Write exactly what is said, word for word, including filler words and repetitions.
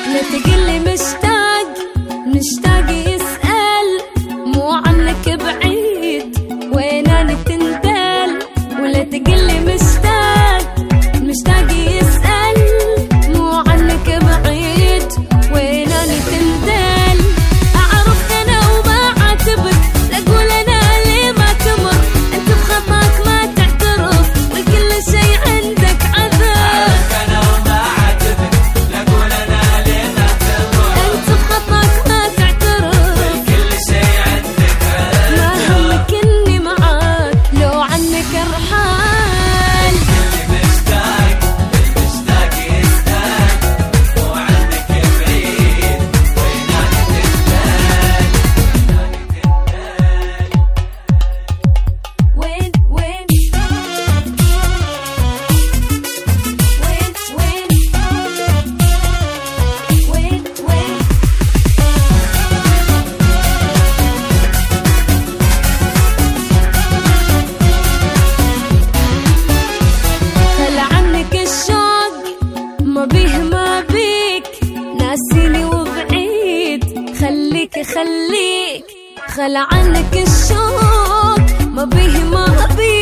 لا تقلي مشتاق مشتاق يسأل مو عنك بعيد ويناني تندل. ولا تقلي مشتاق مشتاق يسأل مو عنك بعيد ويناني تندل. أعرف أنا وما عاتبك أقول أنا اللي ما تمر أنت بخطاك ما تعترف وكل شي عندك عذاب. أعرف أنا وما عاتبك أقول أنا اللي ما تمر أنت بخطاك ما تعترف وكل شي عندك عذاب. ما همك إني معاك لو عنك أرحال. المشتاق المشتاق يسأل مو عنك بعيد ويناني تندل. وين وين وين وين وين وين خل عنك الشوق ما بيه ما بيك ناسيني وبعيد خليك خليك. خل عنك الشوق ما بيه ما بيك